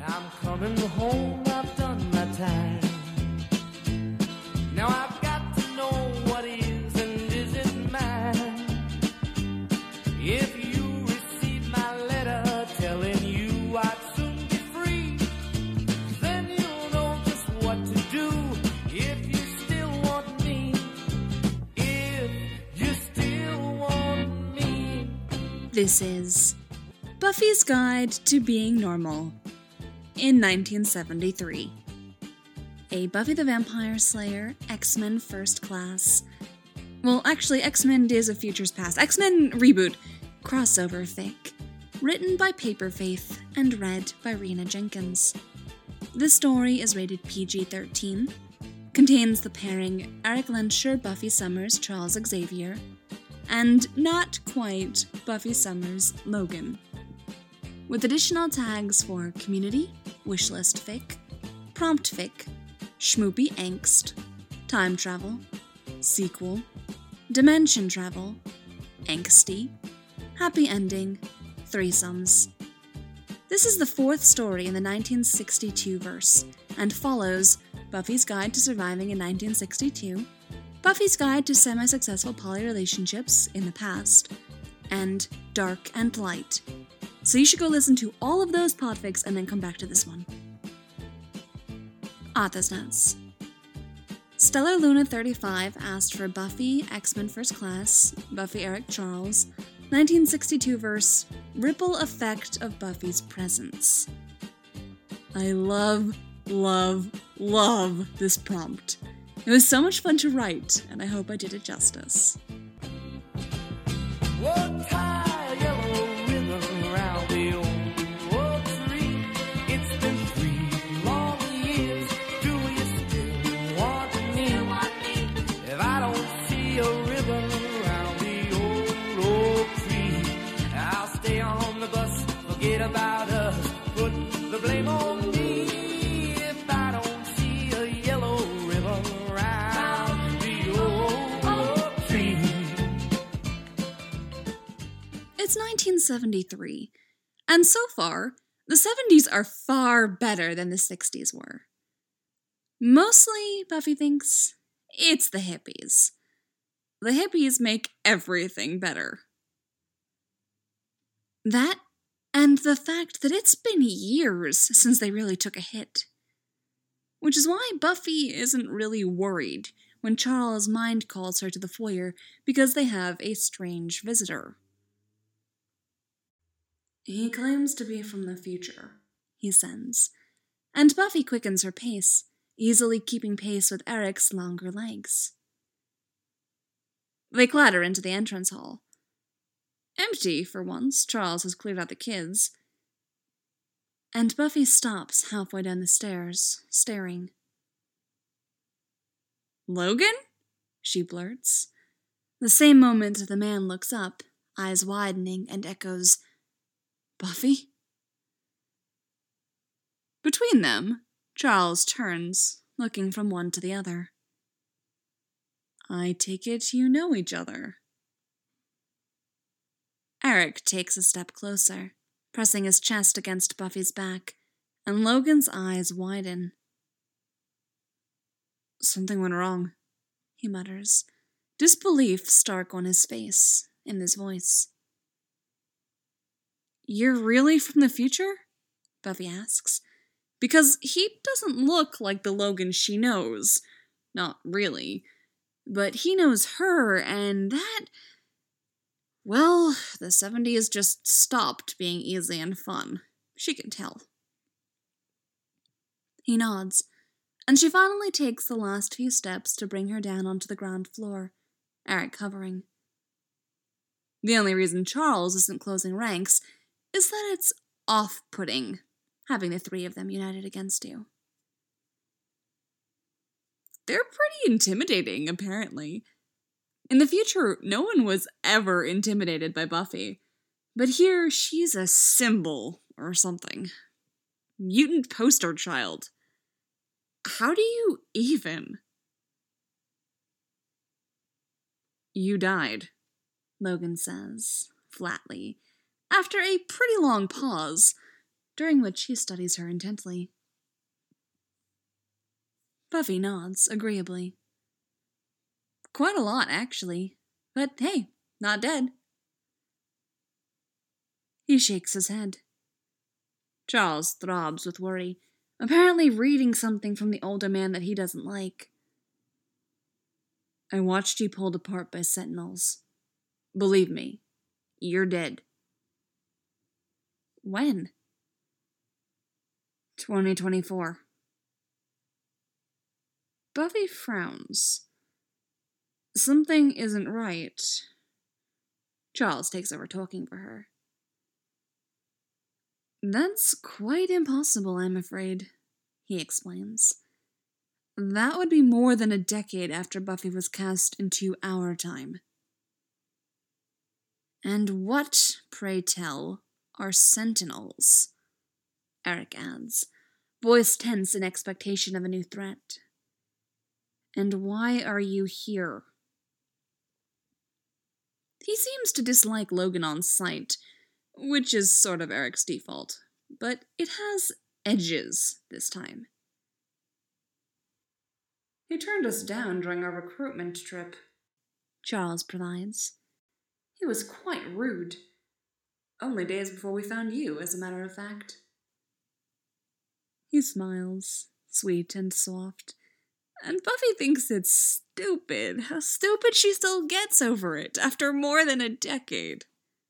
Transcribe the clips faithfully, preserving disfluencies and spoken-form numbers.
I'm coming home, I've done my time. Now I've got to know what is and isn't mine. If you receive my letter telling you I'd soon be free, then you'll know just what to do if you still want me. If you still want me. This is Buffy's Guide to Being Normal in nineteen seventy-three. A Buffy the Vampire Slayer X-Men First Class. Well, actually, X-Men Days of Futures Past. X-Men Reboot crossover fic. Written by Paper Faith and read by Rena Jenkins. This story is rated P G thirteen. Contains the pairing Eric Lehnsherr, Buffy Summers, Charles Xavier, and not quite Buffy Summers, Logan. With additional tags for community, wishlist fic, prompt fic, schmoopy angst, time travel, sequel, dimension travel, angsty, happy ending, threesomes. This is the fourth story in the nineteen sixty-two verse, and follows Buffy's Guide to Surviving in nineteen sixty-two, Buffy's Guide to Semi-Successful Poly-Relationships in the Past, and Dark and Light. So you should go listen to all of those podfics and then come back to this one. Author's Notes. Stellar Luna thirty-five asked for Buffy, X-Men First Class, Buffy Eric Charles, nineteen sixty-two verse, Ripple Effect of Buffy's Presence. I love, love, love this prompt. It was so much fun to write, and I hope I did it justice. Whoa, tie a yellow ribbon around the old oak tree. It's been three long years. Do you still want me? If I don't see a ribbon around the old oak tree, I'll stay on the bus, forget about us, put the blame on me. If I don't see a yellow ribbon around the old oak tree. It's nineteen seventy-three, and so far, the seventies are far better than the sixties were. Mostly, Buffy thinks, it's the hippies. The hippies make everything better. That, and the fact that it's been years since they really took a hit. Which is why Buffy isn't really worried when Charles mind calls her to the foyer because they have a strange visitor. He claims to be from the future, he sends, and Buffy quickens her pace, easily keeping pace with Eric's longer legs. They clatter into the entrance hall. Empty, for once. Charles has cleared out the kids. And Buffy stops halfway down the stairs, staring. "Logan?" she blurts. The same moment the man looks up, eyes widening, and echoes, "Buffy?" Between them, Charles turns, looking from one to the other. "I take it you know each other." Eric takes a step closer, pressing his chest against Buffy's back, and Logan's eyes widen. "Something went wrong," he mutters, disbelief stark on his face, in his voice. "You're really from the future?" Buffy asks. Because he doesn't look like the Logan she knows. Not really. But he knows her, and that... Well, the seventies just stopped being easy and fun. She can tell. He nods, and she finally takes the last few steps to bring her down onto the ground floor, Eric hovering. The only reason Charles isn't closing ranks is that it's off-putting, having the three of them united against you. They're pretty intimidating, apparently. In the future, no one was ever intimidated by Buffy, but here she's a symbol or something. Mutant poster child. How do you even? "You died," Logan says, flatly, after a pretty long pause. during which he studies her intently. Buffy nods agreeably. Quite a lot, actually. But hey, not dead. He shakes his head. Charles throbs with worry, apparently reading something from the older man that he doesn't like. I watched you pulled apart by sentinels. Believe me, you're dead. When? twenty twenty-four. Buffy frowns. Something isn't right. Charles takes over talking for her. That's quite impossible, I'm afraid, he explains. That would be more than a decade after Buffy was cast into our time. And what, pray tell, are sentinels? Eric adds, voice tense in expectation of a new threat. And why are you here? He seems to dislike Logan on sight, which is sort of Eric's default, but it has edges this time. He turned us down during our recruitment trip, Charles provides. He was quite rude. Only days before we found you, as a matter of fact. He smiles, sweet and soft, and Buffy thinks it's stupid how stupid she still gets over it after more than a decade.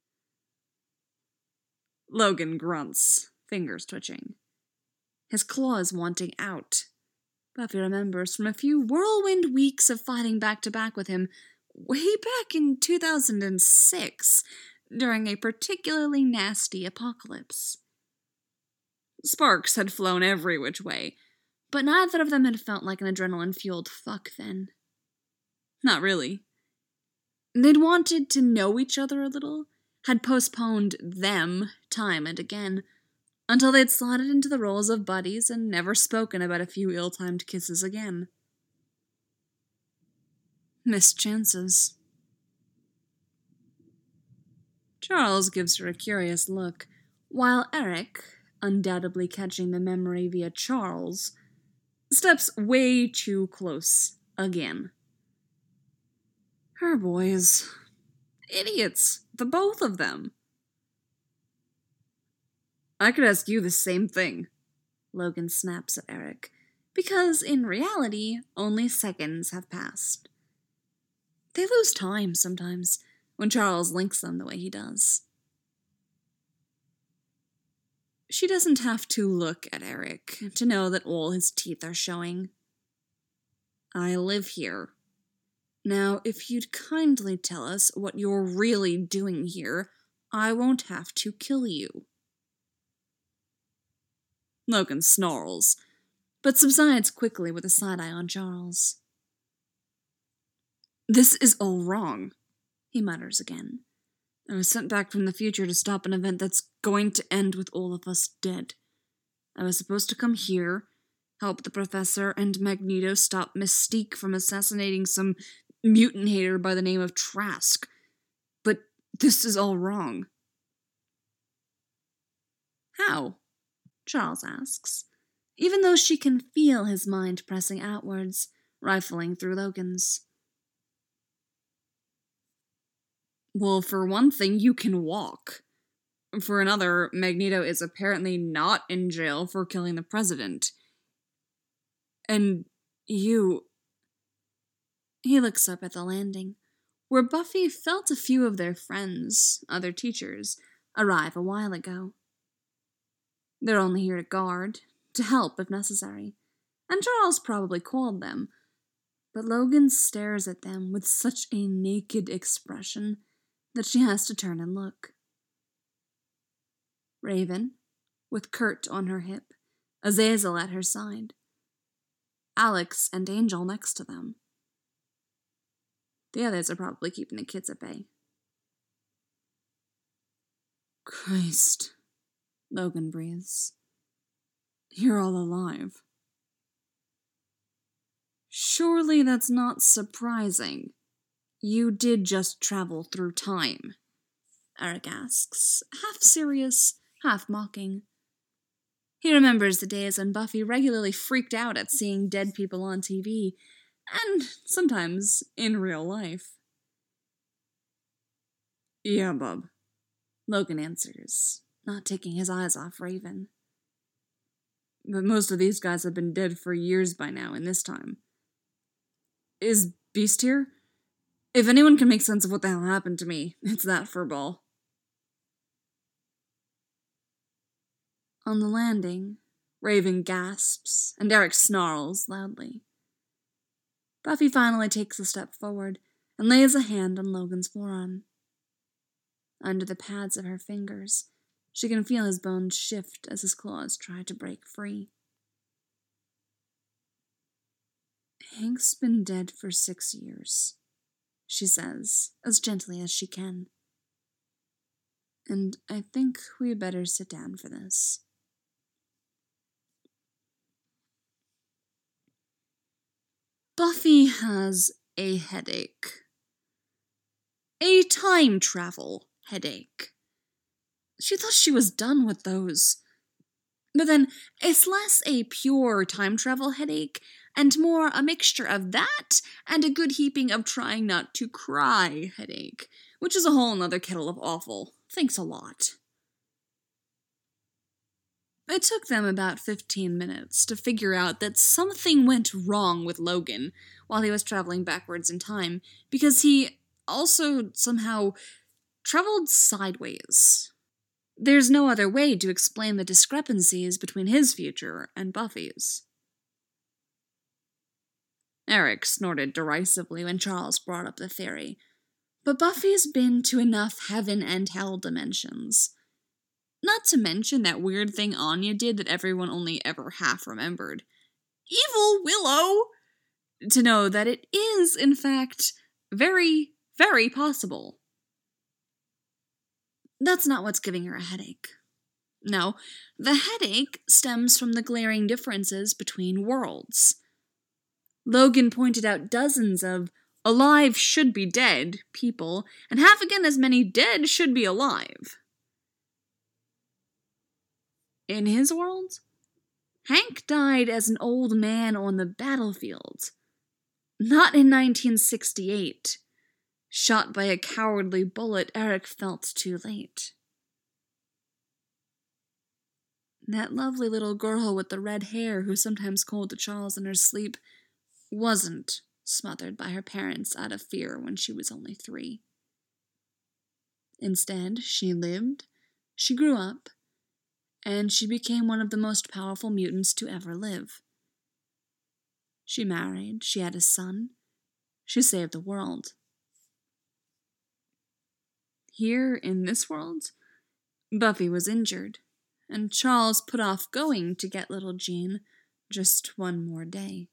Logan grunts, fingers twitching. His claws wanting out. Buffy remembers from a few whirlwind weeks of fighting back-to-back with him way back in two thousand six, during a particularly nasty apocalypse. Sparks had flown every which way, but neither of them had felt like an adrenaline-fueled fuck then. Not really. They'd wanted to know each other a little, had postponed them time and again, until they'd slotted into the roles of buddies and never spoken about a few ill-timed kisses again. Missed chances. Charles gives her a curious look, while Eric, undoubtedly catching the memory via Charles, steps way too close again. Her boys. Idiots, the both of them. I could ask you the same thing, Logan snaps at Eric, because in reality, only seconds have passed. They lose time sometimes, when Charles links them the way he does. She doesn't have to look at Eric to know that all his teeth are showing. I live here. Now, if you'd kindly tell us what you're really doing here, I won't have to kill you. Logan snarls, but subsides quickly with a side-eye on Charles. This is all wrong, he mutters again. I was sent back from the future to stop an event that's going to end with all of us dead. I was supposed to come here, help the Professor and Magneto stop Mystique from assassinating some mutant hater by the name of Trask. But this is all wrong. How? Charles asks, even though she can feel his mind pressing outwards, rifling through Logan's. Well, for one thing, you can walk. For another, Magneto is apparently not in jail for killing the president. And you... He looks up at the landing, where Buffy felt a few of their friends, other teachers, arrive a while ago. They're only here to guard, to help if necessary, and Charles probably called them, but Logan stares at them with such a naked expression that she has to turn and look. Raven, with Kurt on her hip, Azazel at her side, Alex and Angel next to them. The others are probably keeping the kids at bay. Christ, Logan breathes. You're all alive. Surely that's not surprising. You did just travel through time, Eric asks, half serious, half mocking. He remembers the days when Buffy regularly freaked out at seeing dead people on T V, and sometimes in real life. Yeah, bub, Logan answers, not taking his eyes off Raven. But most of these guys have been dead for years by now in this time. Is Beast here? If anyone can make sense of what the hell happened to me, it's that furball. On the landing, Raven gasps, and Eric snarls loudly. Buffy finally takes a step forward and lays a hand on Logan's forearm. Under the pads of her fingers, she can feel his bones shift as his claws try to break free. Hank's been dead for six years, she says, as gently as she can. And I think we better sit down for this. Buffy has a headache. A time travel headache. She thought she was done with those. But then, it's less a pure time travel headache, and more a mixture of that and a good heaping of trying not to cry headache, which is a whole nother kettle of awful. Thanks a lot. It took them about fifteen minutes to figure out that something went wrong with Logan while he was traveling backwards in time, because he also somehow traveled sideways. There's no other way to explain the discrepancies between his future and Buffy's. Eric snorted derisively when Charles brought up the theory, but Buffy's been to enough heaven and hell dimensions. Not to mention that weird thing Anya did that everyone only ever half remembered. Evil Willow! To know that it is, in fact, very, very possible. That's not what's giving her a headache. No, the headache stems from the glaring differences between worlds. Logan pointed out dozens of alive should be dead people, and half again as many dead should be alive. In his world, Hank died as an old man on the battlefield. Not in nineteen sixty-eight. Shot by a cowardly bullet Eric felt too late. That lovely little girl with the red hair who sometimes called to Charles in her sleep wasn't smothered by her parents out of fear when she was only three. Instead, she lived, she grew up, and she became one of the most powerful mutants to ever live. She married, she had a son, she saved the world. Here, in this world, Buffy was injured, and Charles put off going to get little Jean just one more day.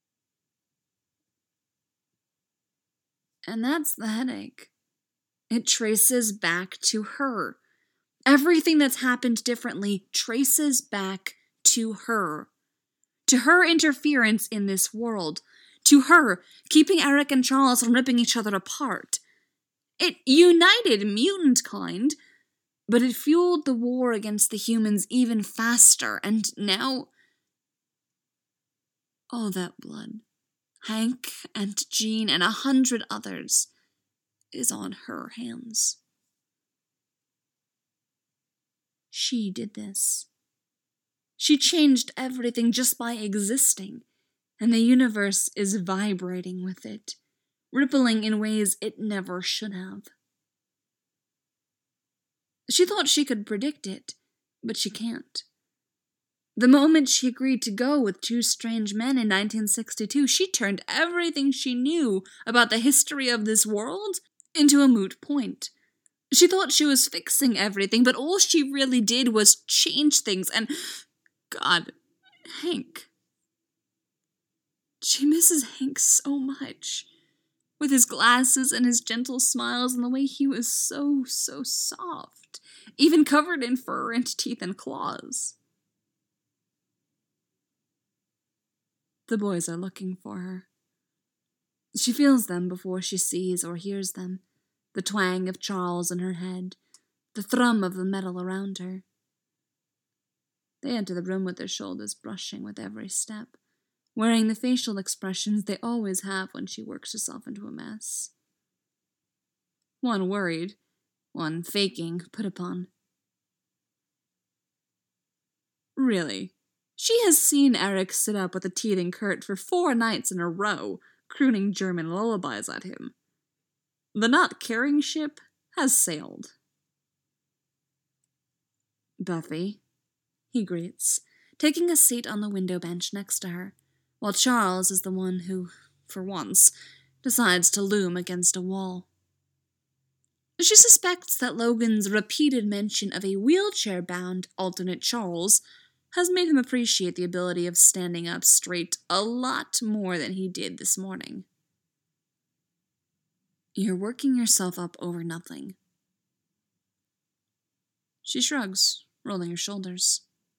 And that's the headache. It traces back to her. Everything that's happened differently traces back to her. To her interference in this world. To her keeping Eric and Charles from ripping each other apart. It united mutant kind, but it fueled the war against the humans even faster, and now all that blood, Hank and Jean and a hundred others, is on her hands. She did this. She changed everything just by existing, and the universe is vibrating with it, rippling in ways it never should have. She thought she could predict it, but she can't. The moment she agreed to go with two strange men in nineteen sixty-two, she turned everything she knew about the history of this world into a moot point. She thought she was fixing everything, but all she really did was change things, and God, Hank. She misses Hank so much. With his glasses and his gentle smiles and the way he was so, so soft, even covered in fur and teeth and claws. The boys are looking for her. She feels them before she sees or hears them. The twang of Charles in her head, the thrum of the metal around her. They enter the room with their shoulders brushing with every step, wearing the facial expressions they always have when she works herself into a mess. One worried, one faking, put upon. Really, she has seen Eric sit up with a teething Kurt for four nights in a row, crooning German lullabies at him. The not-caring ship has sailed. Buffy, he greets, taking a seat on the window bench next to her, while Charles is the one who, for once, decides to loom against a wall. She suspects that Logan's repeated mention of a wheelchair-bound alternate Charles has made him appreciate the ability of standing up straight a lot more than he did this morning. You're working yourself up over nothing. She shrugs, rolling her shoulders.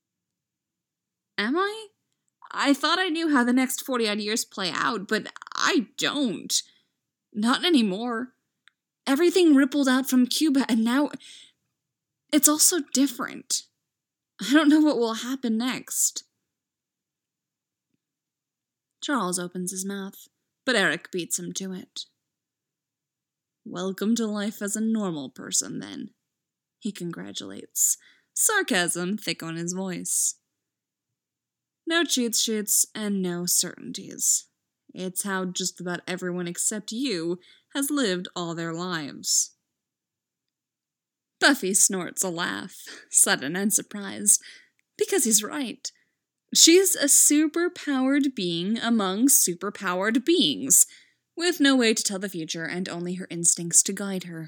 Am I? I thought I knew how the next forty-odd years play out, but I don't. Not anymore. Everything rippled out from Cuba, and now it's all so different. I don't know what will happen next. Charles opens his mouth, but Eric beats him to it. Welcome to life as a normal person, then, he congratulates, sarcasm thick on his voice. No cheat sheets and no certainties. It's how just about everyone except you has lived all their lives. Buffy snorts a laugh, sudden and surprised, because he's right. She's a super-powered being among super-powered beings, with no way to tell the future and only her instincts to guide her.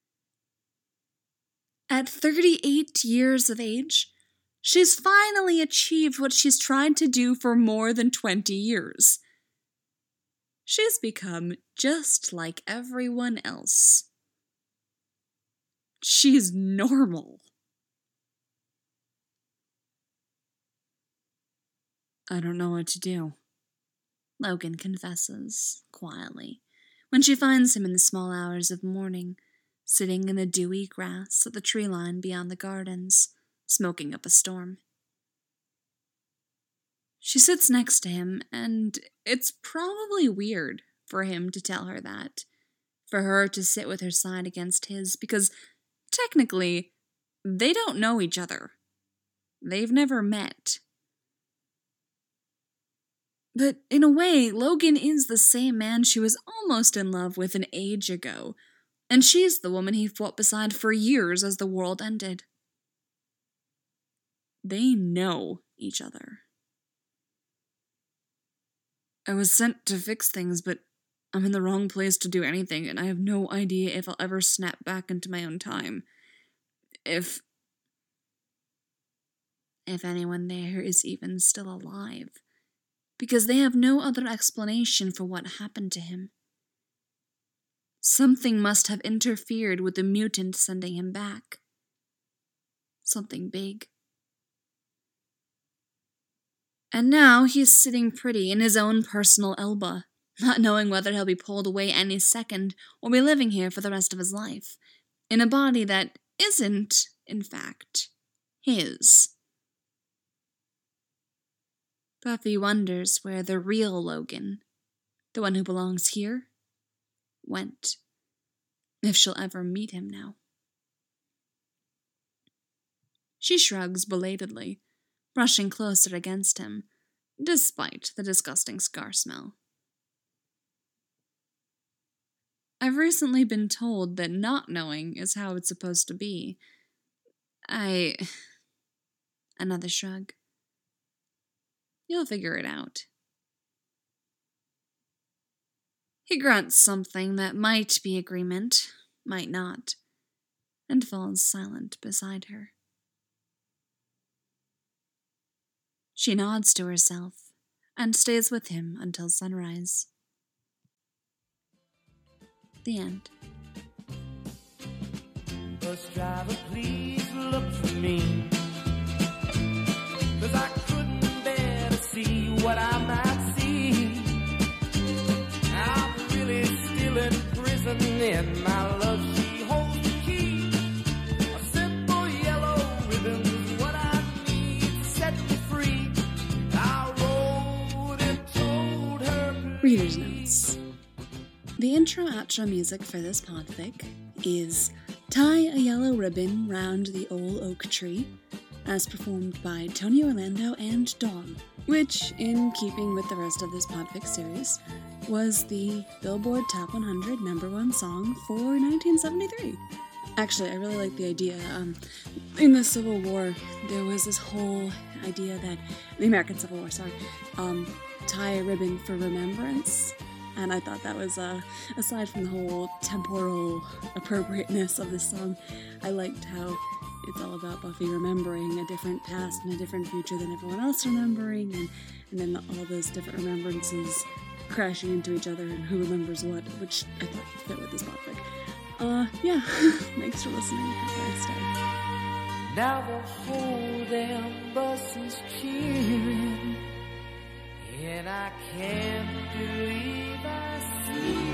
At thirty-eight years of age, she's finally achieved what she's tried to do for more than twenty years. She's become just like everyone else. She's normal. I don't know what to do, Logan confesses, quietly, when she finds him in the small hours of morning, sitting in the dewy grass at the tree line beyond the gardens, smoking up a storm. She sits next to him, and it's probably weird for him to tell her that, for her to sit with her side against his, because technically, they don't know each other. They've never met. But in a way, Logan is the same man she was almost in love with an age ago, and she's the woman he fought beside for years as the world ended. They know each other. I was sent to fix things, but I'm in the wrong place to do anything, and I have no idea if I'll ever snap back into my own time. If... If anyone there is even still alive. Because they have no other explanation for what happened to him. Something must have interfered with the mutant sending him back. Something big. And now he's sitting pretty in his own personal Elba, not knowing whether he'll be pulled away any second or be living here for the rest of his life, in a body that isn't, in fact, his. Buffy wonders where the real Logan, the one who belongs here, went, if she'll ever meet him now. She shrugs belatedly, brushing closer against him, despite the disgusting scar smell. I've recently been told that not knowing is how it's supposed to be. I... Another shrug. You'll figure it out. He grunts something that might be agreement, might not, and falls silent beside her. She nods to herself and stays with him until sunrise. The end. Bus driver, please look for me, 'cause I couldn't bear to see what I might see. I'm really still in prison in my love. She holds the key. A simple yellow ribbon's what I need to set Reader's Notes. The intro-outro music for this podfic is Tie a Yellow Ribbon Round the Old Oak Tree, as performed by Tony Orlando and Dawn, which, in keeping with the rest of this podfic series, was the Billboard Top one hundred number one song for nineteen seventy-three. Actually, I really like the idea. Um, in the Civil War, there was this whole idea that, the American Civil War, sorry, um, tie a ribbon for remembrance. And I thought that was, uh, aside from the whole temporal appropriateness of this song, I liked how it's all about Buffy remembering a different past and a different future than everyone else remembering, and, and then all those different remembrances crashing into each other and who remembers what, which I thought fit with this podfic. Uh, yeah. Thanks for listening. Have a nice day. Now the whole damn bus is cheering, and I can't believe I see